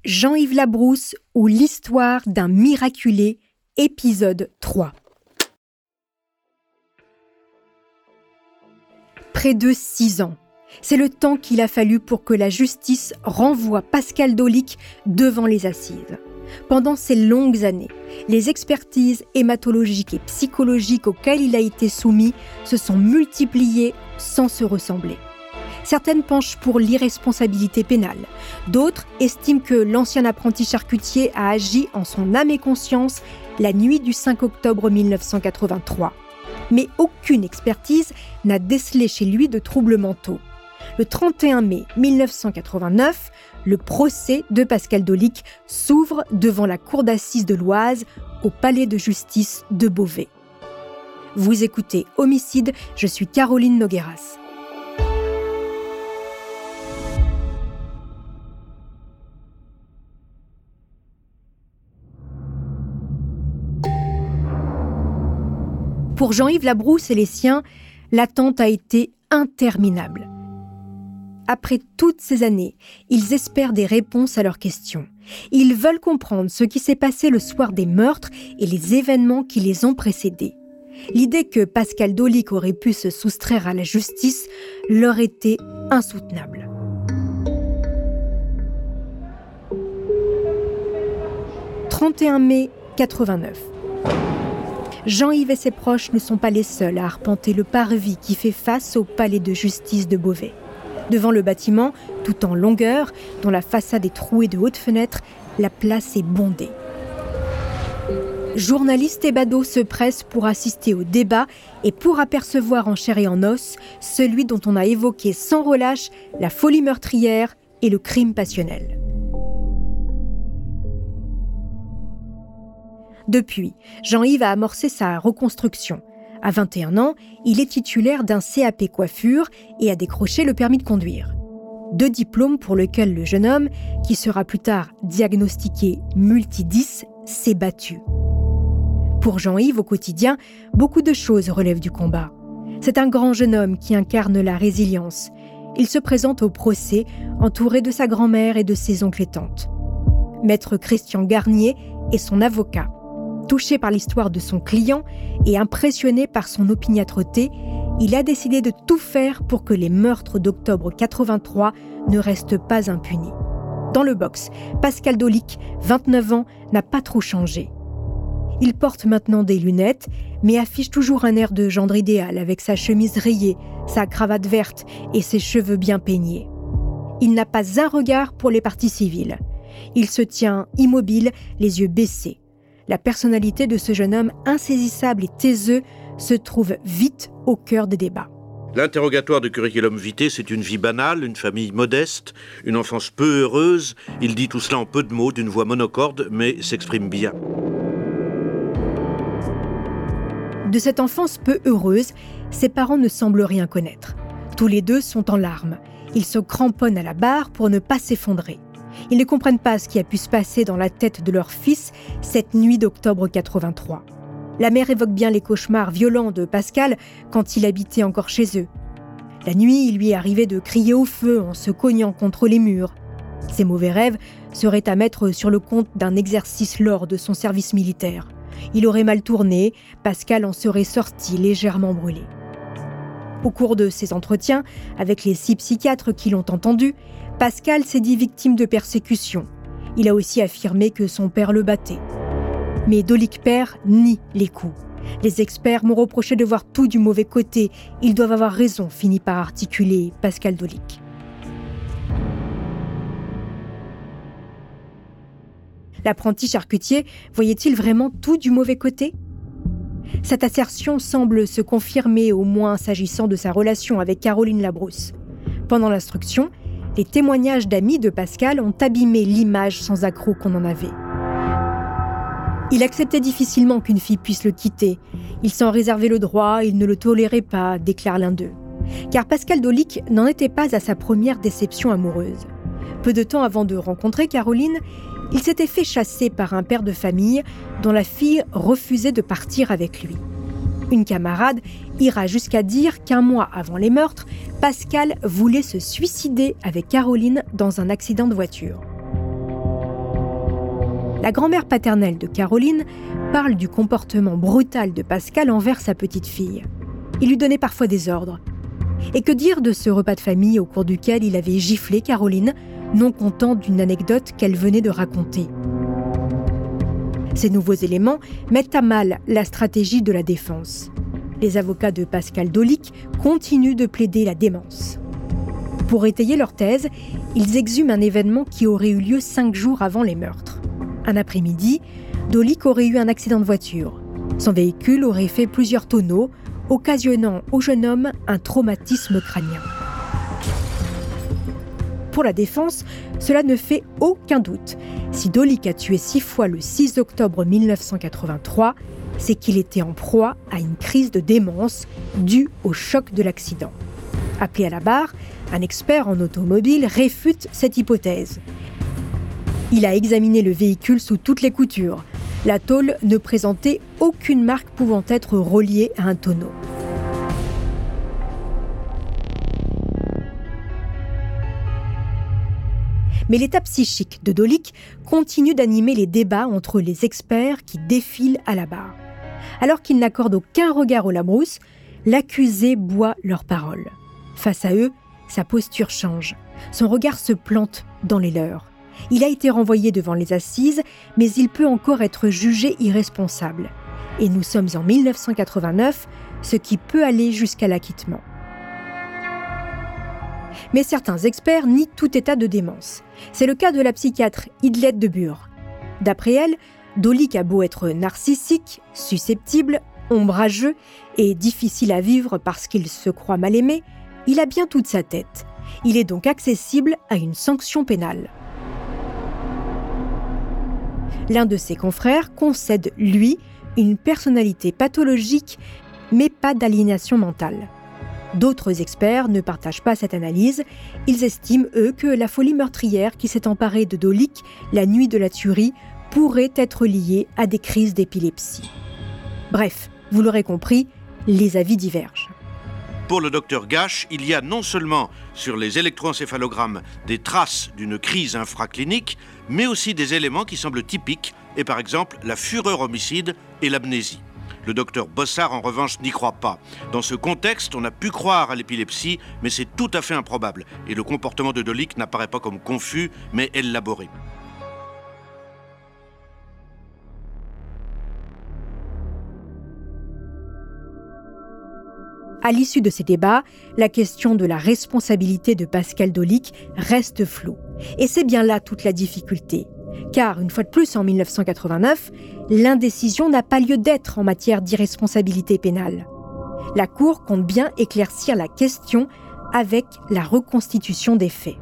Jean-Yves Labrousse ou l'histoire d'un miraculé, épisode 3. Près de 6 ans. C'est le temps qu'il a fallu pour que la justice renvoie Pascal Dolic devant les assises. Pendant ces longues années, les expertises hématologiques et psychologiques auxquelles il a été soumis se sont multipliées sans se ressembler. Certaines penchent pour l'irresponsabilité pénale. D'autres estiment que l'ancien apprenti charcutier a agi en son âme et conscience la nuit du 5 octobre 1983. Mais aucune expertise n'a décelé chez lui de troubles mentaux. Le 31 mai 1989, le procès de Pascal Dolic s'ouvre devant la cour d'assises de l'Oise, au palais de justice de Beauvais. Vous écoutez Homicide, je suis Caroline Nogueras. Pour Jean-Yves Labrousse et les siens, l'attente a été interminable. Après toutes ces années, ils espèrent des réponses à leurs questions. Ils veulent comprendre ce qui s'est passé le soir des meurtres et les événements qui les ont précédés. L'idée que Pascal Dolic aurait pu se soustraire à la justice leur était insoutenable. « 31 mai 89. Jean-Yves et ses proches ne sont pas les seuls à arpenter le parvis qui fait face au palais de justice de Beauvais. Devant le bâtiment, tout en longueur, dont la façade est trouée de hautes fenêtres, la place est bondée. Journalistes et badauds se pressent pour assister au débat et pour apercevoir en chair et en os celui dont on a évoqué sans relâche la folie meurtrière et le crime passionnel. Depuis, Jean-Yves a amorcé sa reconstruction. À 21 ans, il est titulaire d'un CAP coiffure et a décroché le permis de conduire. 2 diplômes pour lesquels le jeune homme, qui sera plus tard diagnostiqué multi-10, s'est battu. Pour Jean-Yves, au quotidien, beaucoup de choses relèvent du combat. C'est un grand jeune homme qui incarne la résilience. Il se présente au procès, entouré de sa grand-mère et de ses oncles et tantes. Maître Christian Garnier est son avocat. Touché par l'histoire de son client et impressionné par son opiniâtreté, il a décidé de tout faire pour que les meurtres d'octobre 83 ne restent pas impunis. Dans le box, Pascal Dolic, 29 ans, n'a pas trop changé. Il porte maintenant des lunettes, mais affiche toujours un air de gendre idéal avec sa chemise rayée, sa cravate verte et ses cheveux bien peignés. Il n'a pas un regard pour les parties civiles. Il se tient immobile, les yeux baissés. La personnalité de ce jeune homme insaisissable et taiseux se trouve vite au cœur des débats. L'interrogatoire de curriculum vitae, c'est une vie banale, une famille modeste, une enfance peu heureuse. Il dit tout cela en peu de mots, d'une voix monocorde, mais s'exprime bien. De cette enfance peu heureuse, ses parents ne semblent rien connaître. Tous les deux sont en larmes. Ils se cramponnent à la barre pour ne pas s'effondrer. Ils ne comprennent pas ce qui a pu se passer dans la tête de leur fils cette nuit d'octobre 83. La mère évoque bien les cauchemars violents de Pascal quand il habitait encore chez eux. La nuit, il lui est arrivé de crier au feu en se cognant contre les murs. Ces mauvais rêves seraient à mettre sur le compte d'un exercice lors de son service militaire. Il aurait mal tourné, Pascal en serait sorti légèrement brûlé. Au cours de ses entretiens avec les 6 psychiatres qui l'ont entendu, Pascal s'est dit victime de persécution. Il a aussi affirmé que son père le battait. Mais Dolic père nie les coups. Les experts m'ont reproché de voir tout du mauvais côté. Ils doivent avoir raison, finit par articuler Pascal Dolic. L'apprenti charcutier voyait-il vraiment tout du mauvais côté ? Cette assertion semble se confirmer, au moins s'agissant de sa relation avec Caroline Labrousse. Pendant l'instruction, les témoignages d'amis de Pascal ont abîmé l'image sans accroc qu'on en avait. Il acceptait difficilement qu'une fille puisse le quitter. Il s'en réservait le droit, il ne le tolérait pas, déclare l'un d'eux. Car Pascal Dolic n'en était pas à sa première déception amoureuse. Peu de temps avant de rencontrer Caroline, il s'était fait chasser par un père de famille dont la fille refusait de partir avec lui. Une camarade ira jusqu'à dire qu'1 mois avant les meurtres, Pascal voulait se suicider avec Caroline dans un accident de voiture. La grand-mère paternelle de Caroline parle du comportement brutal de Pascal envers sa petite-fille. Il lui donnait parfois des ordres. Et que dire de ce repas de famille au cours duquel il avait giflé Caroline, non content d'une anecdote qu'elle venait de raconter. Ces nouveaux éléments mettent à mal la stratégie de la défense. Les avocats de Pascal Dolic continuent de plaider la démence. Pour étayer leur thèse, ils exhument un événement qui aurait eu lieu 5 jours avant les meurtres. Un après-midi, Dolic aurait eu un accident de voiture. Son véhicule aurait fait plusieurs tonneaux, occasionnant au jeune homme un traumatisme crânien. Pour la défense, cela ne fait aucun doute. Si Dolic a tué 6 fois le 6 octobre 1983, c'est qu'il était en proie à une crise de démence due au choc de l'accident. Appelé à la barre, un expert en automobile réfute cette hypothèse. Il a examiné le véhicule sous toutes les coutures. La tôle ne présentait aucune marque pouvant être reliée à un tonneau. Mais l'état psychique de Dolic continue d'animer les débats entre les experts qui défilent à la barre. Alors qu'ils n'accordent aucun regard au Labrousse, l'accusé boit leurs paroles. Face à eux, sa posture change. Son regard se plante dans les leurs. Il a été renvoyé devant les assises, mais il peut encore être jugé irresponsable. Et nous sommes en 1989, ce qui peut aller jusqu'à l'acquittement. Mais certains experts nient tout état de démence. C'est le cas de la psychiatre Idlette de Bure. D'après elle, Dolic a beau être narcissique, susceptible, ombrageux et difficile à vivre parce qu'il se croit mal aimé, il a bien toute sa tête. Il est donc accessible à une sanction pénale. L'un de ses confrères concède, lui, une personnalité pathologique, mais pas d'aliénation mentale. D'autres experts ne partagent pas cette analyse. Ils estiment, eux, que la folie meurtrière qui s'est emparée de Dolic la nuit de la tuerie pourrait être liée à des crises d'épilepsie. Bref, vous l'aurez compris, les avis divergent. Pour le docteur Gache, il y a non seulement sur les électroencéphalogrammes des traces d'une crise infraclinique, mais aussi des éléments qui semblent typiques, et par exemple la fureur homicide et l'amnésie. Le docteur Bossard, en revanche, n'y croit pas. Dans ce contexte, on a pu croire à l'épilepsie, mais c'est tout à fait improbable. Et le comportement de Dolic n'apparaît pas comme confus, mais élaboré. À l'issue de ces débats, la question de la responsabilité de Pascal Dolic reste floue. Et c'est bien là toute la difficulté. Car, une fois de plus, en 1989, l'indécision n'a pas lieu d'être en matière d'irresponsabilité pénale. La Cour compte bien éclaircir la question avec la reconstitution des faits.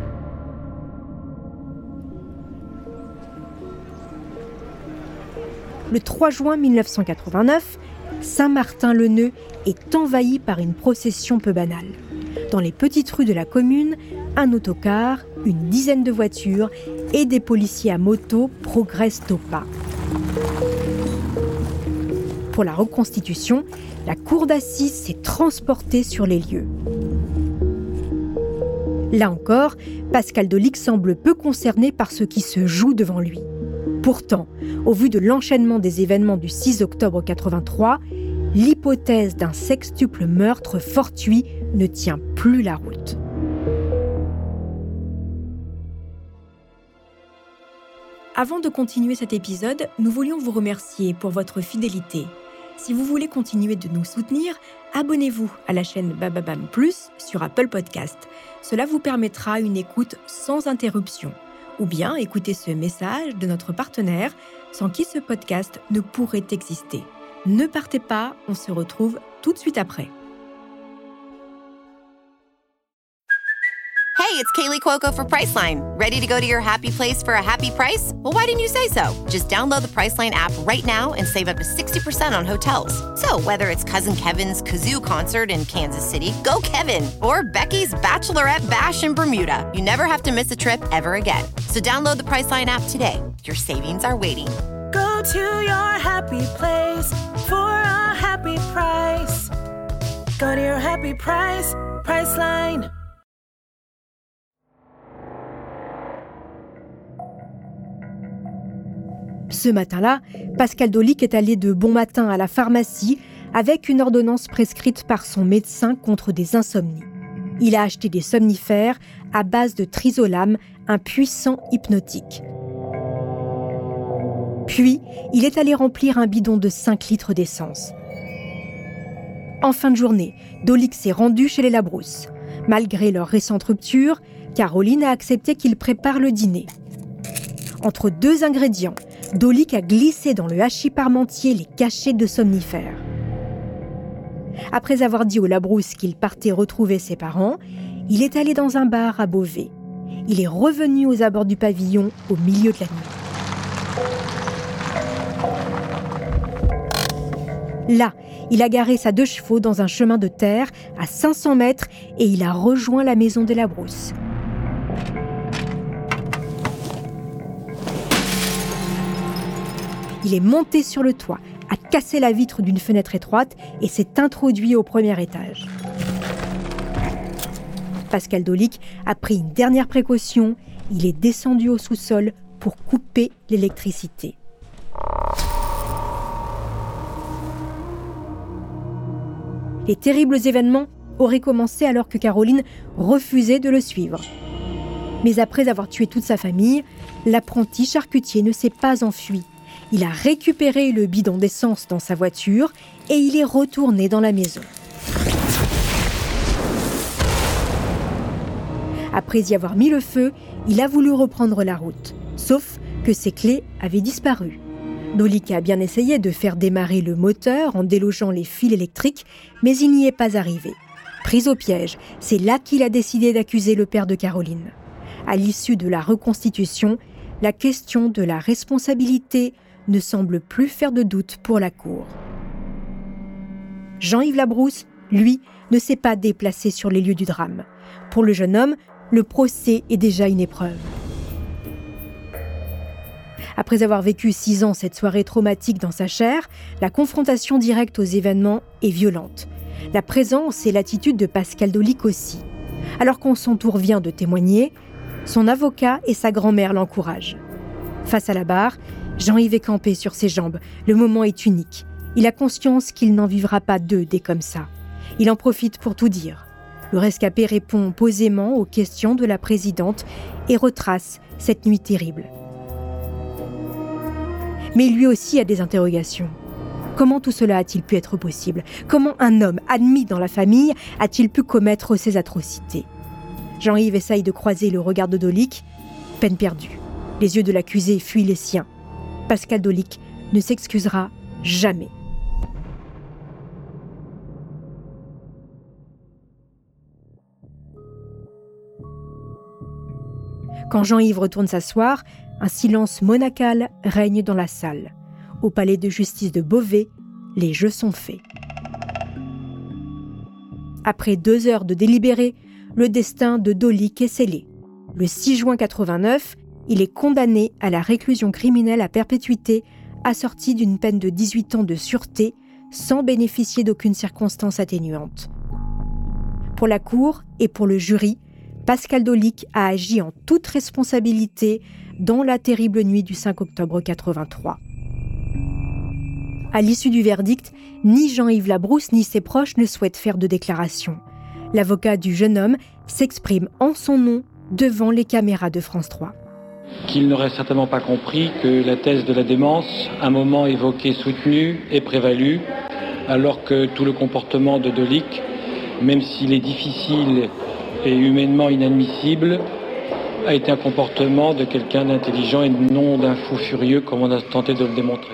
Le 3 juin 1989, Saint-Martin-le-Neu est envahi par une procession peu banale. Dans les petites rues de la commune, un autocar, une dizaine de voitures et des policiers à moto progressent au pas. Pour la reconstitution, la cour d'assises s'est transportée sur les lieux. Là encore, Pascal Dolic semble peu concerné par ce qui se joue devant lui. Pourtant, au vu de l'enchaînement des événements du 6 octobre 83, l'hypothèse d'un sextuple meurtre fortuit ne tient plus la route. Avant de continuer cet épisode, nous voulions vous remercier pour votre fidélité. Si vous voulez continuer de nous soutenir, abonnez-vous à la chaîne Bababam Plus sur Apple Podcast. Cela vous permettra une écoute sans interruption. Ou bien écouter ce message de notre partenaire, sans qui ce podcast ne pourrait exister. Ne partez pas, on se retrouve tout de suite après. Hey, it's Kaylee Cuoco for Priceline. Ready to go to your happy place for a happy price? Well, why didn't you say so? Just download the Priceline app right now and save up to 60% on hotels. So whether it's Cousin Kevin's Kazoo Concert in Kansas City, go Kevin, or Becky's Bachelorette Bash in Bermuda, you never have to miss a trip ever again. So download the Priceline app today. Your savings are waiting. Go to your happy place for a happy price. Go to your happy price, Priceline. Ce matin-là, Pascal Dolik est allé de bon matin à la pharmacie avec une ordonnance prescrite par son médecin contre des insomnies. Il a acheté des somnifères à base de trisolame, un puissant hypnotique. Puis, il est allé remplir un bidon de 5 litres d'essence. En fin de journée, Dolik s'est rendu chez les Labrousse. Malgré leur récente rupture, Caroline a accepté qu'il prépare le dîner. Entre 2 ingrédients, Dolik a glissé dans le hachis parmentier les cachets de somnifères. Après avoir dit aux Labrousse qu'il partait retrouver ses parents, il est allé dans un bar à Beauvais. Il est revenu aux abords du pavillon au milieu de la nuit. Là, il a garé sa 2 chevaux dans un chemin de terre à 500 mètres et il a rejoint la maison des Labrousse. Il est monté sur le toit, a cassé la vitre d'une fenêtre étroite et s'est introduit au premier étage. Pascal Dolik a pris une dernière précaution, il est descendu au sous-sol pour couper l'électricité. Les terribles événements auraient commencé alors que Caroline refusait de le suivre. Mais après avoir tué toute sa famille, l'apprenti charcutier ne s'est pas enfui. Il a récupéré le bidon d'essence dans sa voiture et il est retourné dans la maison. Après y avoir mis le feu, il a voulu reprendre la route. Sauf que ses clés avaient disparu. Dolik a bien essayé de faire démarrer le moteur en délogeant les fils électriques, mais il n'y est pas arrivé. Pris au piège, c'est là qu'il a décidé d'accuser le père de Caroline. À l'issue de la reconstitution, la question de la responsabilité ne semble plus faire de doute pour la cour. Jean-Yves Labrousse, lui, ne s'est pas déplacé sur les lieux du drame. Pour le jeune homme, le procès est déjà une épreuve. Après avoir vécu 6 ans cette soirée traumatique dans sa chair, la confrontation directe aux événements est violente. La présence et l'attitude de Pascal Dolik aussi. Alors qu'on son tour vient de témoigner, son avocat et sa grand-mère l'encouragent. Face à la barre, Jean-Yves est campé sur ses jambes. Le moment est unique. Il a conscience qu'il n'en vivra pas 2 des comme ça. Il en profite pour tout dire. Le rescapé répond posément aux questions de la présidente et retrace cette nuit terrible. Mais lui aussi a des interrogations. Comment tout cela a-t-il pu être possible ? Comment un homme admis dans la famille a-t-il pu commettre ces atrocités ? Jean-Yves essaye de croiser le regard de Dolik. Peine perdue. Les yeux de l'accusé fuient les siens. Pascal Dolik ne s'excusera jamais. Quand Jean-Yves retourne s'asseoir, un silence monacal règne dans la salle. Au palais de justice de Beauvais, les jeux sont faits. Après 2 heures de délibéré, le destin de Dolik est scellé. Le 6 juin 89, il est condamné à la réclusion criminelle à perpétuité, assortie d'une peine de 18 ans de sûreté, sans bénéficier d'aucune circonstance atténuante. Pour la cour et pour le jury, Pascal Dolik a agi en toute responsabilité dans la terrible nuit du 5 octobre 83. À l'issue du verdict, ni Jean-Yves Labrousse ni ses proches ne souhaitent faire de déclaration. L'avocat du jeune homme s'exprime en son nom devant les caméras de France 3. Qu'il n'aurait certainement pas compris que la thèse de la démence, un moment évoquée, soutenue et prévalue, alors que tout le comportement de Dolik, même s'il est difficile et humainement inadmissible, a été un comportement de quelqu'un d'intelligent et non d'un fou furieux comme on a tenté de le démontrer.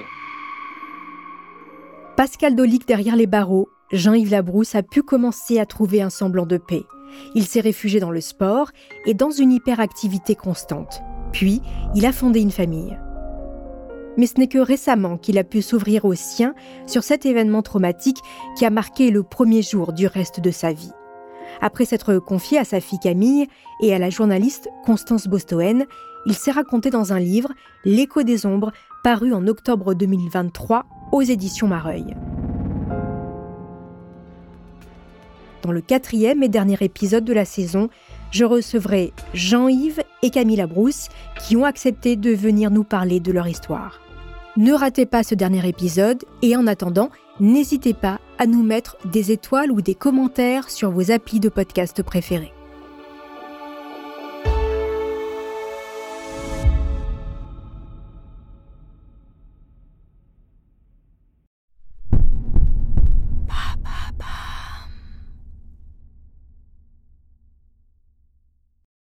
Pascal Dolik derrière les barreaux, Jean-Yves Labrousse a pu commencer à trouver un semblant de paix. Il s'est réfugié dans le sport et dans une hyperactivité constante. Puis, il a fondé une famille. Mais ce n'est que récemment qu'il a pu s'ouvrir aux siens sur cet événement traumatique qui a marqué le premier jour du reste de sa vie. Après s'être confié à sa fille Camille et à la journaliste Constance Bostoen, il s'est raconté dans un livre, L'écho des ombres, paru en octobre 2023 aux éditions Mareuil. Dans le 4e et dernier épisode de la saison, je recevrai Jean-Yves et Camille Labrousse qui ont accepté de venir nous parler de leur histoire. Ne ratez pas ce dernier épisode et en attendant, n'hésitez pas à nous mettre des étoiles ou des commentaires sur vos applis de podcast préférés.